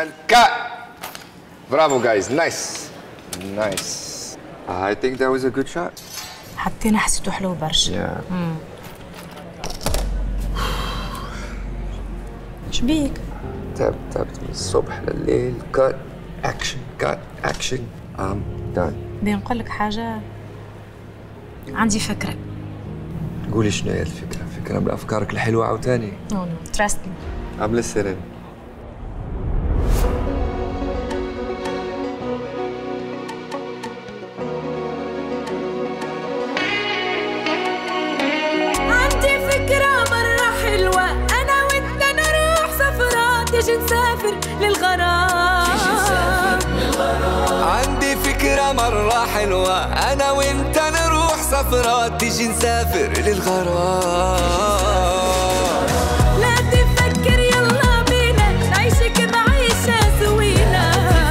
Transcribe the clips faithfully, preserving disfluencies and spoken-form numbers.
and cut. Bravo, guys. Nice. Nice. I think that was a good shot. حتى أنا حسيته حلو برشا. Yeah. امم شبيك؟ تعبت تعبت من الصبح لليل. Cut. Action. Cut. Action. I'm done. بدي نقول لك حاجة، عندي فكرة. قولي شنو هي الفكرة؟ فكرة من أفكارك الحلوة عاوتاني. نو نو تراست مي. I'm listening. عندي فكرة مرة حلوة، أنا وأنت نروح سفرة، تيجي نسافر للغرام. عندي فكرة مرة حلوة، أنا وأنت نروح سفرة، تيجي نسافر للغرام. لا تفكر يلا بينا نعيشك بعيشة زوينة.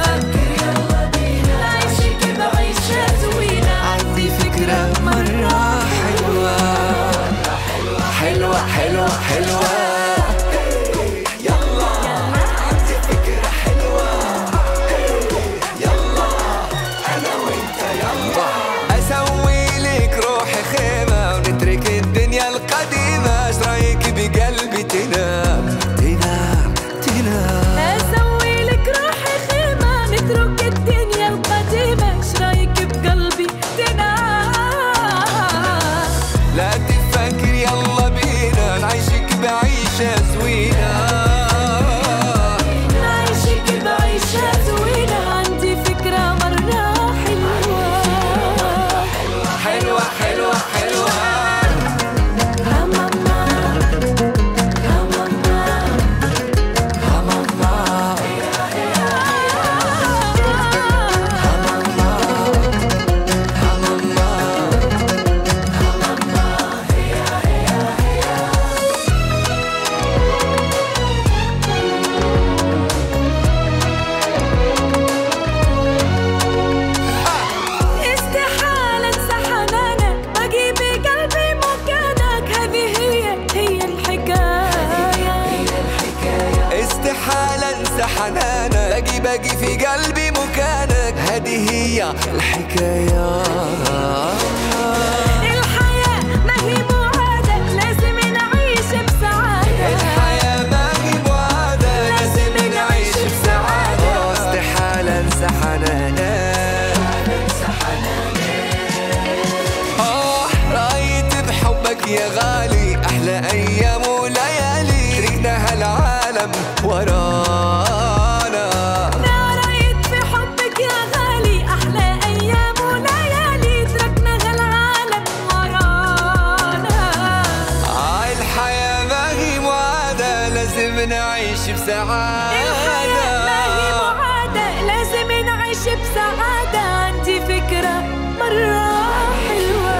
نعيشك بعيشة زوينة. عندي فكرة مرة حلوة حلوة حلوة حلوة. يلا عندي فكرة حلوة. يلا أنا وأنت يلا. أسوي لك روحي خيمة ونترك الدنيا القديمة. إيش رأيك بقلبي تنام تنام تنام؟ أسوي لك روحي خيمة نترك الدنيا القديمة. إيش رأيك بقلبي تنام؟ لا تفكر يلا بينا نعيشك بعيشة زوينة. نعيشك بعيشة زوينة. عندي فكرة مرة حلوة حلوة حلوة حلوة. ها ماما ها ماما ها ماما ها ماما ها ماما. استحالة انسى حنانك، باقي بقلبي مكانك. هذه هي هي الحكاية. استحالة انسى حنانك، باقي باقي في قلبي مكانك. هذه هي الحكاية. الحياة ما هي معادة، لازم نعيش بسعادة. الحياة ما هي معادة، لازم نعيش بسعادة. استحالة انسى حنانك. آه رايت بحبك يا غالي أحلى أيام وليالي. تركنا هالعالم ورانا. أنا رايت في حبك يا غالي أحلى أيام وليالي. تركنا هالعالم ورانا. آه الحياة ما هي معادة، لازم نعيش بسعادة. الحياة ما هي معادة، لازم نعيش بسعادة. عندي فكرة مرة حلوة.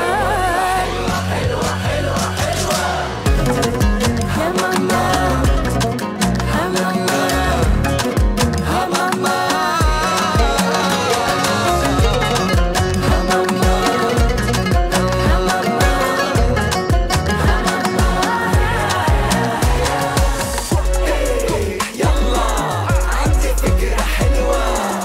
يا ماما ها ماما ها ماما ها ماما ها ماما. يلا عندي فكرة حلوة.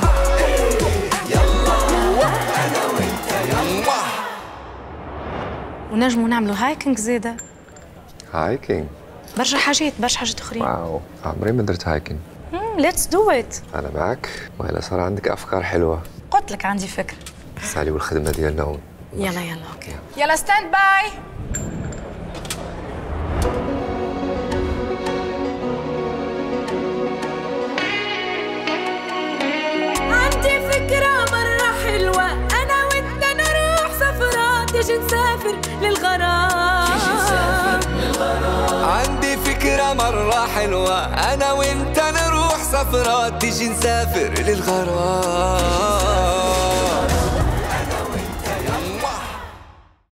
يلا أنا وأنت يلا. ونجموا نعملوا هايكنج زيادة. هايكينج. برشا حاجات برشا حاجات أخرين. واو. عمري ما درت هايكينج. ليتس دو ات. أنا معك. وإلا صار عندك أفكار حلوة. قلت لك عندي فكرة. سالي والخدمة ديالنا هون. يلا يلا اوكي. يلا ستاند باي. عندي فكرة مرة حلوة، أنا وأنت نروح سفرة، تيجي نسافر للغرام. عندي فكرة مرة حلوة، أنا وأنت نروح سفرة، تيجي نسافر للغرام.